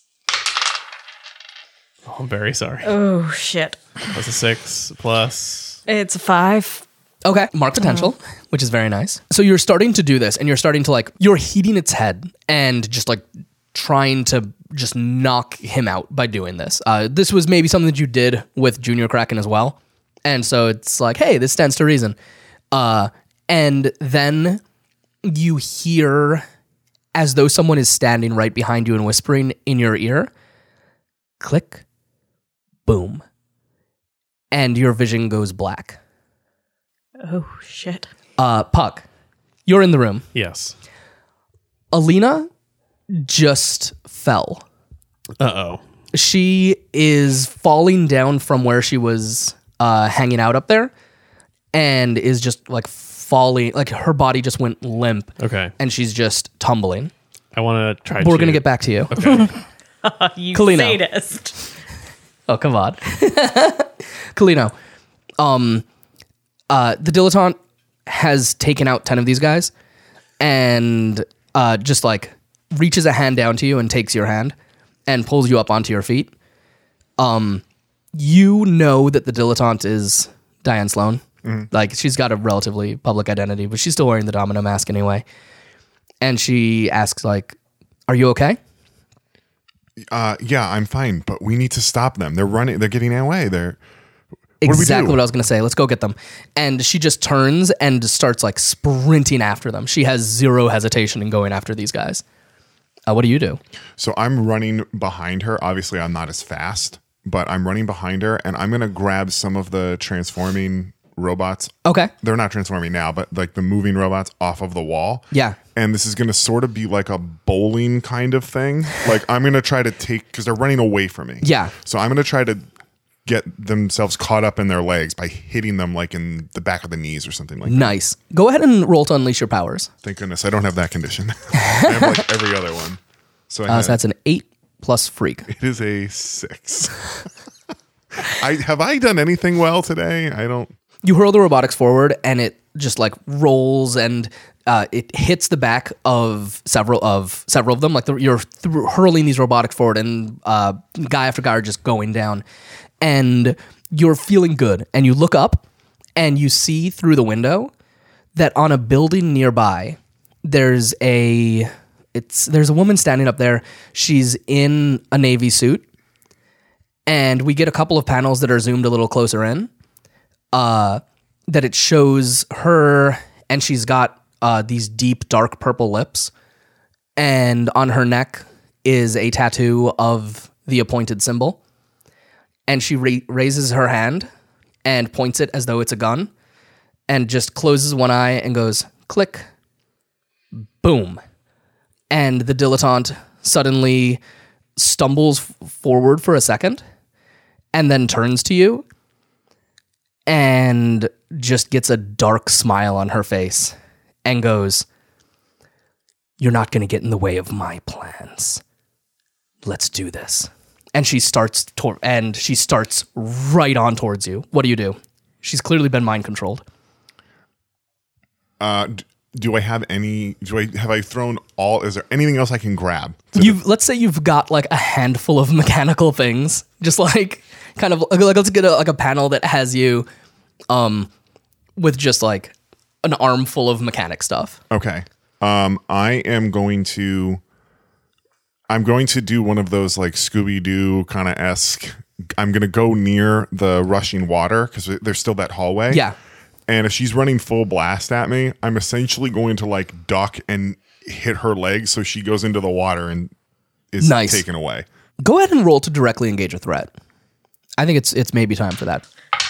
Oh, I'm very sorry. Oh, shit. That's a six plus. It's a five. Okay. Mark potential, which is very nice. So you're starting to do this and you're starting to like, you're heating its head and just like trying to just knock him out by doing this. Uh, this was maybe something that you did with Junior Kraken as well. And so it's like, hey, this stands to reason. Uh, and then you hear, as though someone is standing right behind you and whispering in your ear, click, boom. And your vision goes black. Oh, shit. Uh, Puck, you're in the room. Yes. Alina just fell. Uh oh. She is falling down from where she was uh, hanging out up there and is just like falling, like her body just went limp. Okay. And she's just tumbling. I want to try We're to... going to get back to you. Okay. You Kalino. sadist. Oh, come on. Kalino. Um, uh, the dilettante has taken out ten of these guys and uh, just like reaches a hand down to you and takes your hand and pulls you up onto your feet. Um, you know that the dilettante is Diane Sloan. Mm-hmm. Like, she's got a relatively public identity, but she's still wearing the domino mask anyway. And she asks, like, are you okay? Uh, yeah, I'm fine, but we need to stop them. They're running. They're getting away. They're what do we Exactly do? what I was going to say. Let's go get them. And she just turns and starts like sprinting after them. She has zero hesitation in going after these guys. Uh, what do you do? So I'm running behind her. Obviously, I'm not as fast, but I'm running behind her, and I'm going to grab some of the transforming robots. Okay. They're not transforming now, but like the moving robots off of the wall. Yeah. And this is going to sort of be like a bowling kind of thing. Like I'm going to try to take, because they're running away from me. Yeah. So I'm going to try to get themselves caught up in their legs by hitting them like in the back of the knees or something like that. Nice. Go ahead and roll to unleash your powers. Thank goodness I don't have that condition. I have like every other one. So, I Uh, have, so that's an eight plus freak. it is a six. I have I done anything well today? I don't. You hurl the robotics forward and it just like rolls and uh, it hits the back of several of several of them. Like the, you're th- hurling these robotics forward and uh, guy after guy are just going down. And you're feeling good. And you look up and you see through the window that on a building nearby, there's a it's there's a woman standing up there. She's in a navy suit. And we get a couple of panels that are zoomed a little closer in. Uh, that it shows her, and she's got uh, these deep, dark purple lips. And on her neck is a tattoo of the appointed symbol. And she ra- raises her hand and points it as though it's a gun and just closes one eye and goes, click, boom. And the dilettante suddenly stumbles f- forward for a second and then turns to you and just gets a dark smile on her face and goes, you're not going to get in the way of my plans. Let's do this. And she starts tor- and she starts right on towards you. What do you do? She's clearly been mind controlled. Uh, d- do I have any? Do I have I thrown all? Is there anything else I can grab? to You let's say you've got like a handful of mechanical things, just like kind of like let's get a, like a panel that has you, um, with just like an armful of mechanic stuff. Okay. Um, I am going to. I'm going to do one of those like Scooby-Doo kind of esque. I'm going to go near the rushing water because there's still that hallway. Yeah. And if she's running full blast at me, I'm essentially going to like duck and hit her legs so she goes into the water and is Nice. taken away. Go ahead and roll to directly engage a threat. I think it's it's maybe time for that.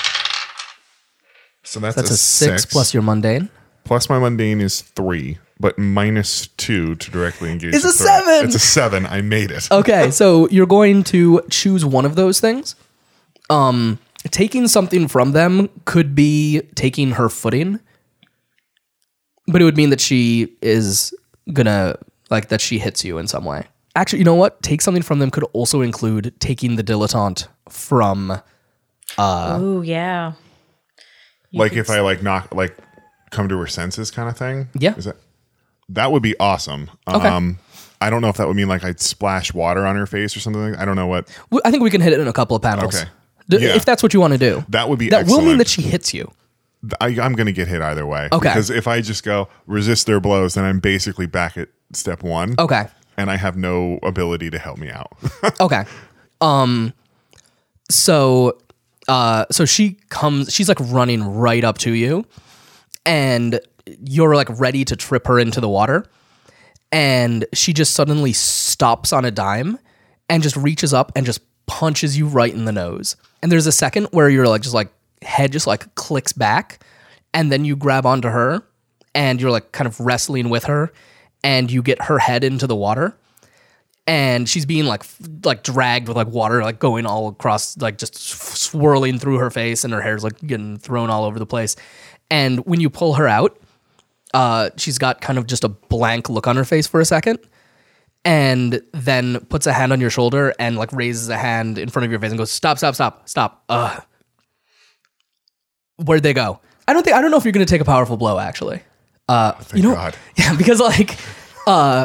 So that's, That's a, a six, six plus your mundane. plus my mundane is three, but minus two to directly engage. It's the a threat. seven! It's a seven. I made it. Okay, so you're going to choose one of those things. Um, taking something from them could be taking her footing, but it would mean that she is gonna like that she hits you in some way. Actually, you know what? Take something from them could also include taking the dilettante from. Oh yeah. Like if I like knock like come to her senses kind of thing. Yeah. Is that that would be awesome. Okay. Um I don't know if that would mean like I'd splash water on her face or something like that. I don't know what w- I think we can hit it in a couple of panels. Okay. D- Yeah. If that's what you want to do. that would be That will mean excellent. that she hits you. I, I'm going to get hit either way. Okay. Because if I just go resist their blows, then I'm basically back at step one. Okay. And I have no ability to help me out. Okay. Um so uh so she comes she's like running right up to you and you're like ready to trip her into the water and she just suddenly stops on a dime and just reaches up and just punches you right in the nose. And there's a second where you're like just like head just like clicks back and then you grab onto her and you're like kind of wrestling with her and you get her head into the water. and she's being like f- like dragged with like water like going all across, like just swirling through her face, and her hair's like getting thrown all over the place. And when you pull her out, uh, she's got kind of just a blank look on her face for a second, and then puts a hand on your shoulder and like raises a hand in front of your face and goes, "Stop! Stop! Stop! Stop!" Ugh. Where'd they go? I don't think I don't know if you're going to take a powerful blow. Actually, uh, Thank you know, God. yeah, because like, uh,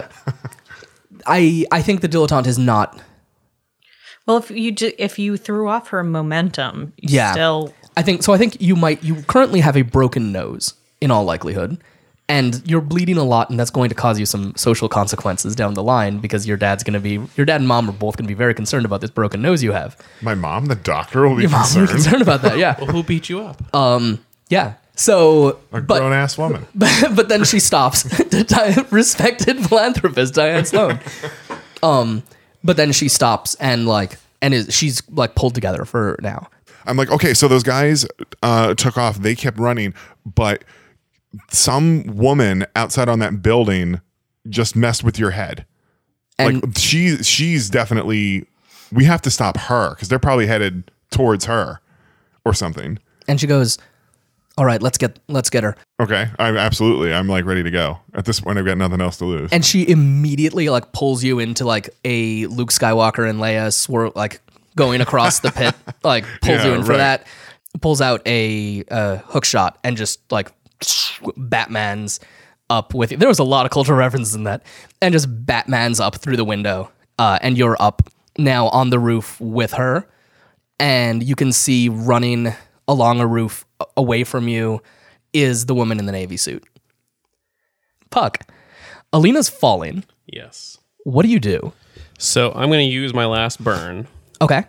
I I think the dilettante is not. Well, if you ju- if you threw off her momentum, you Yeah. still I think so. I think you might. You currently have a broken nose, in all likelihood, and you're bleeding a lot, and that's going to cause you some social consequences down the line because your dad's going to be, your dad and mom are both going to be very concerned about this broken nose you have. My mom, the doctor, will be Your mom will concerned. be concerned about that. Yeah, Well, who beat you up? yeah. So, A but grown ass woman. but, but then she stops. Di- Respected philanthropist Diane Sloan. Um, but then she stops and like, and is she's like pulled together for now. I'm like, okay, so those guys uh, took off. They kept running, but some woman outside on that building just messed with your head. And Like she, she's definitely. We have to stop her because they're probably headed towards her or something. and she goes, "All right, let's get let's get her." Okay, I absolutely. I'm like ready to go. At this point, I've got nothing else to lose. And she immediately like pulls you into like a Luke Skywalker and Leia swirl, like going across the pit, like pulls Yeah, you in for right. that, pulls out a uh, hook shot and just like Batman's up with you. There was a lot of cultural references in that, and just Batman's up through the window, uh, and you're up now on the roof with her, and you can see running along a roof a- away from you is the woman in the navy suit. Puck, Alina's falling. Yes. What do you do? So I'm going to use my last burn, Okay.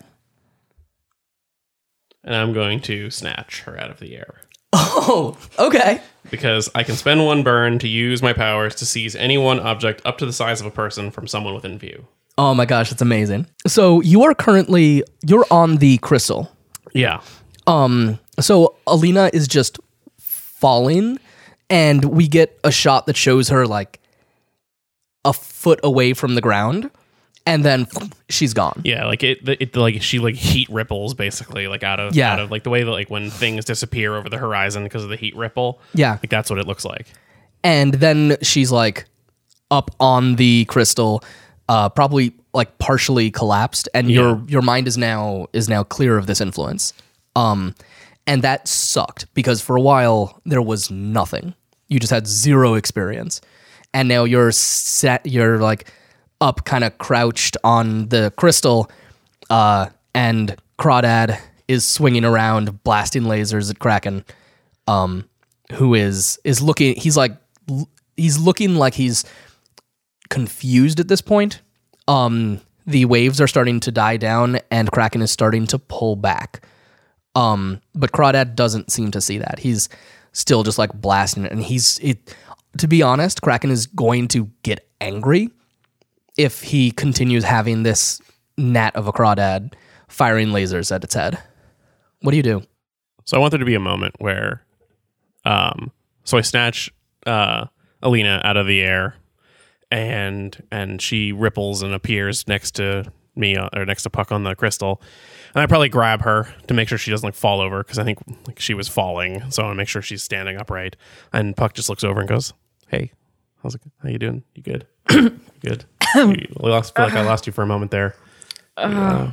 and I'm going to snatch her out of the air. Oh, okay. Because I can spend one burn to use my powers to seize any one object up to the size of a person from someone within view. Oh my gosh, that's amazing. So you are currently you're on the crystal. Yeah. Um so Alina is just falling, and we get a shot that shows her like a foot away from the ground, and then she's gone. Yeah, like it, it like she like heat ripples basically like out of Yeah. out of like the way that like when things disappear over the horizon because of the heat ripple. Yeah. Like that's what it looks like. And then she's like up on the crystal, uh probably like partially collapsed, and Yeah. your your mind is now is now clear of this influence. Um and that sucked because for a while there was nothing. You just had zero experience. And now you're set you're like up kind of crouched on the crystal, uh and Crawdad is swinging around blasting lasers at Kraken, um who is is looking he's like l- he's looking like he's confused at this point. Um, the waves are starting to die down, and Kraken is starting to pull back. Um, but Crawdad doesn't seem to see that. He's still just like blasting it, and he's it. To be honest, Kraken is going to get angry if he continues having this gnat of a Crawdad firing lasers at its head. What do you do? So I want there to be a moment where, um, so I snatch uh, Alina out of the air, and and she ripples and appears next to me uh, or next to Puck on the crystal, and I probably grab her to make sure she doesn't like fall over because I think like she was falling, so I want to make sure she's standing upright. And Puck just looks over and goes, "Hey, how's it? How you doing? You good? You good? You lost, feel like I lost you for a moment there." Uh,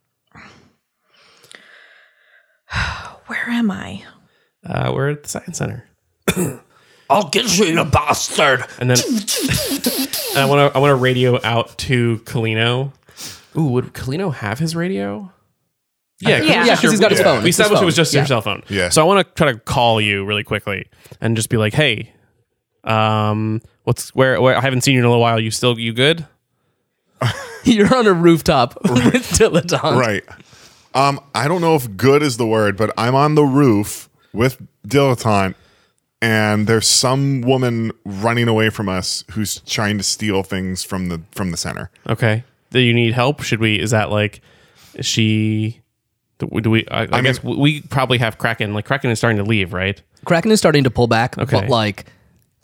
where am I? Uh, we're at the science center. I'll get you, you bastard. And then and I want to I want to radio out to Kalino. Ooh, would Kalino have his radio? Yeah, Yeah. Yeah, because he's got his Yeah. phone. We It's his established it phone. was just Yeah. your cell phone. Yeah. So I want to try to call you really quickly and just be like, "Hey, um, what's where, where? I haven't seen you in a little while. You still you good?" You're on a rooftop with Dilettante. Right. Um, I don't know if good is the word, but I'm on the roof with Dilettante, and there's some woman running away from us who's trying to steal things from the from the center. Okay. Do you need help? Should we? Is that like? Is she? Do we? Do we I, I, I guess mean- we probably have Kraken. Like Kraken is starting to leave, right? Kraken is starting to pull back, Okay. but like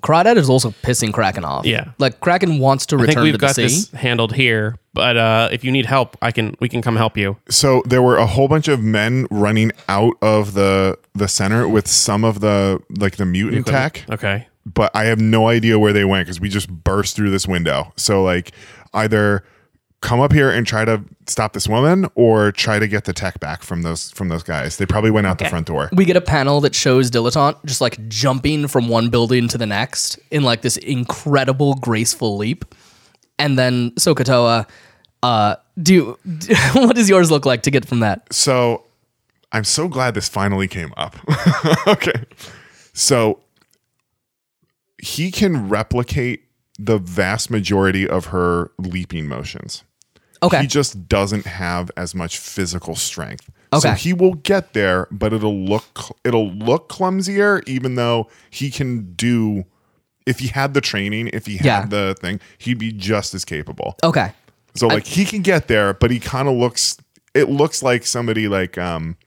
Crawdad is also pissing Kraken off. Yeah. Like Kraken wants to I think return we've to the got sea. this handled here, but uh, if you need help, I can. We can come help you. So there were a whole bunch of men running out of the the center with some of the like the mutant tech, Okay. but I have no idea where they went because we just burst through this window. So like either come up here and try to stop this woman or try to get the tech back from those from those guys. They probably went out the Okay. front door. We get a panel that shows Dilettante just like jumping from one building to the next in like this incredible graceful leap. And then Sokotoa, uh, do you, what does yours look like to get from that? So I'm so glad this finally came up. Okay. So he can replicate the vast majority of her leaping motions. Okay. He just doesn't have as much physical strength. Okay. So he will get there, but it'll look it'll look clumsier, even though he can do. If he had the training, if he had Yeah. the thing, he'd be just as capable. Okay. So like he can get there, but he kind of looks. It looks like somebody like um.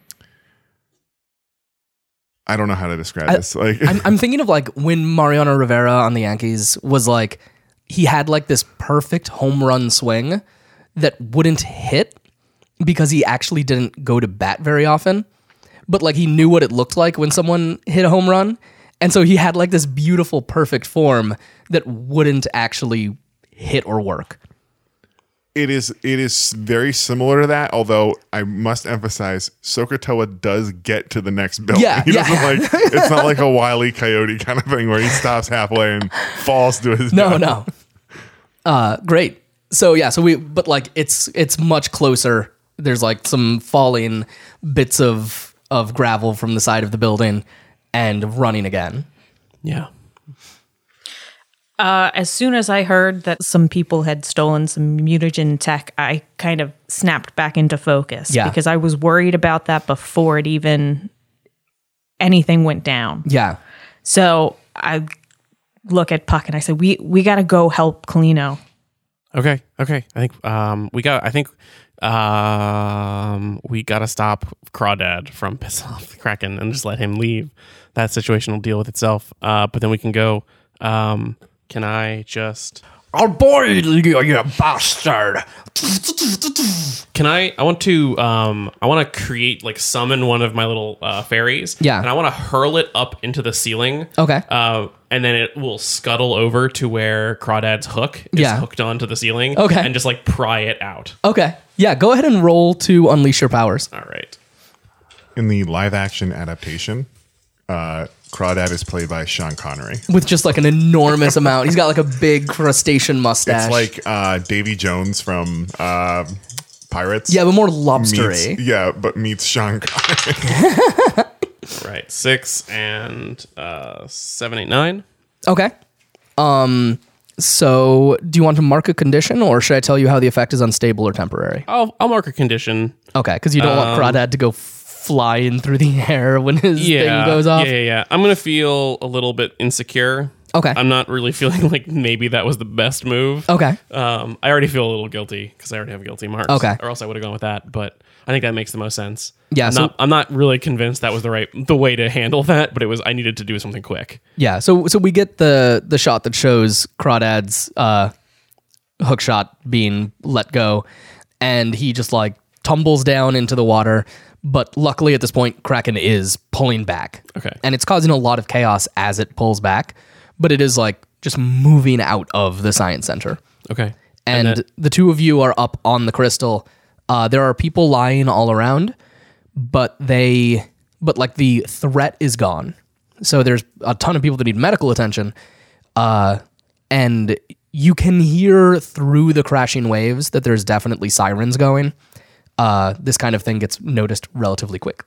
I don't know how to describe this. Like I'm, I'm thinking of like when Mariano Rivera on the Yankees was like, he had like this perfect home run swing that wouldn't hit because he actually didn't go to bat very often. But like he knew what it looked like when someone hit a home run. And so he had like this beautiful, perfect form that wouldn't actually hit or work. it is it is very similar to that, although I must emphasize Sokotoa does get to the next building. Yeah, he doesn't yeah. like it's not like a Wile E. Coyote kind of thing where he stops halfway and falls to his No, death. no. Uh, great. So yeah, so we, but like it's it's much closer. There's like some falling bits of of gravel from the side of the building, and running again. Yeah. Uh, as soon as I heard that some people had stolen some mutagen tech, I kind of snapped back into focus. Yeah. Because I was worried about that before it even anything went down. Yeah. So I look at Puck and I said, "We we got to go help Kalino." Okay. Okay. I think um we got. I think um we got to stop Crawdad from pissing off the Kraken and just let him leave. That situation will deal with itself. Uh, but then we can go. Um, can I just? Our boy, you, you bastard. Can I? I want to. Um, I want to create like summon one of my little uh, fairies. Yeah. And I want to hurl it up into the ceiling. Okay. Uh, and then it will scuttle over to where Crawdad's hook is Yeah. hooked onto the ceiling. Okay. And just like pry it out. Okay. Yeah, go ahead and roll to unleash your powers. All right. In the live action adaptation, uh, Crawdad is played by Sean Connery. With just like an enormous amount. He's got like a big crustacean mustache. It's like uh, Davy Jones from uh, Pirates. yeah, but more meets, lobstery. yeah, but meets Sean Connery. Right. Six and uh, seven, eight, nine. Okay. Um. So, do you want to mark a condition, or should I tell you how the effect is unstable or temporary? I'll I'll mark a condition. Okay, because you don't want Crawdad to go flying through the air when his Yeah. thing goes off. Yeah, yeah, yeah. I'm gonna feel a little bit insecure. Okay. I'm not really feeling like maybe that was the best move. Okay. Um, I already feel a little guilty because I already have guilty marks. Okay. Or else I would have gone with that. But I think that makes the most sense. Yeah, I'm, so- not, I'm not really convinced that was the right the way to handle that. But it was I needed to do something quick. Yeah. So, so we get the the shot that shows Crawdad's uh, hook shot being let go, and he just like tumbles down into the water. But luckily, at this point, Kraken is pulling back. Okay. And it's causing a lot of chaos as it pulls back, but it is like just moving out of the science center. Okay. And, then- the two of you are up on the crystal. Uh, there are people lying all around, but they, but like the threat is gone. So there's a ton of people that need medical attention. Uh, and you can hear through the crashing waves that there's definitely sirens going. Uh, this kind of thing gets noticed relatively quick.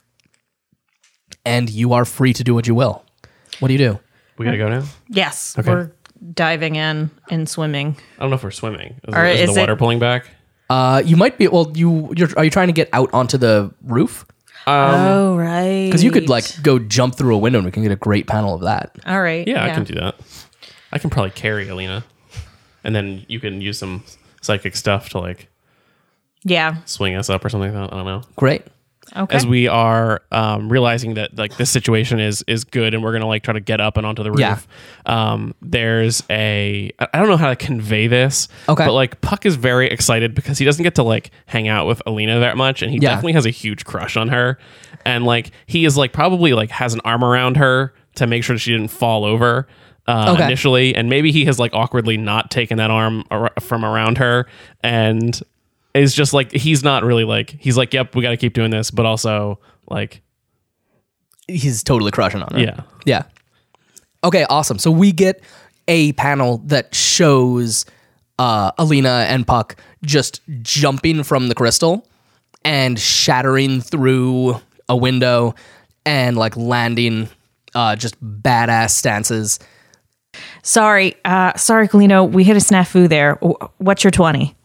And you are free to do what you will. What do you do? we gotta go now. Yes, Okay. we're diving in and swimming. I don't know if we're swimming. Is, Or is is the it- water pulling back? Uh, you might be, well, you, you're, are you trying to get out onto the roof? oh, right. Because you could like go jump through a window and we can get a great panel of that. All right. Yeah, I can do that. I can probably carry Alina, and then you can use some psychic stuff to like Yeah. swing us up or something like that. I don't know. Great. Okay. as we are um, realizing that like this situation is is good, and we're gonna like try to get up and onto the roof. Yeah. Um, there's a I I don't know how to convey this. Okay. But like Puck is very excited because he doesn't get to like hang out with Alina that much, and he Yeah. definitely has a huge crush on her, and like he is like probably like has an arm around her to make sure she didn't fall over. Uh, Okay. Initially, and maybe he has like awkwardly not taken that arm ar- from around her, and is just like he's not really like he's like, yep, we got to keep doing this, but also like, He's totally crushing on her. yeah, Yeah. Okay, awesome. So we get a panel that shows uh, Alina and Puck just jumping from the crystal and shattering through a window and like landing uh, just badass stances. Sorry, uh, sorry, Kalino. We hit a snafu there. W- What's your twenty?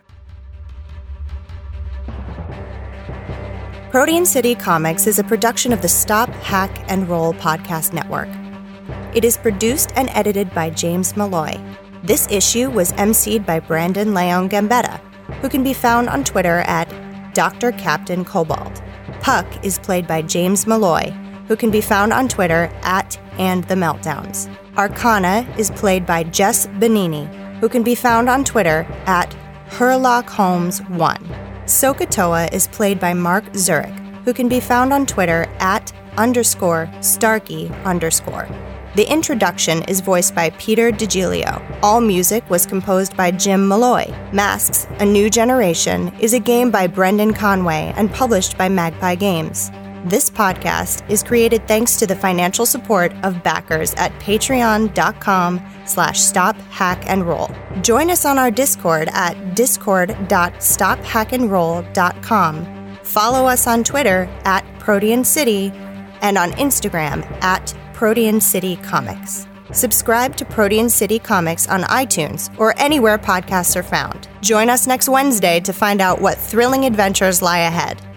Protean City Comics is a production of the Stop, Hack, and Roll podcast network. It is produced and edited by James Malloy. This issue was emceed by Brandon Leon Gambetta, who can be found on Twitter at Doctor Captain Cobalt. Puck is played by James Malloy, who can be found on Twitter at And the Meltdowns. Arcana is played by Jess Benini, who can be found on Twitter at Herlock Holmes one. Sokotoa is played by Mark Zurich, who can be found on Twitter at underscore Starkey underscore. The introduction is voiced by Peter DiGilio. All music was composed by Jim Malloy. Masks: A New Generation is a game by Brendan Conway and published by Magpie Games. This podcast is created thanks to the financial support of backers at patreon.com slash stop hack and roll. Join us on our Discord at discord dot stop hack and roll dot com. Follow us on Twitter at Protean City and on Instagram at Protean City Comics. Subscribe to Protean City Comics on iTunes or anywhere podcasts are found. Join us next Wednesday to find out what thrilling adventures lie ahead.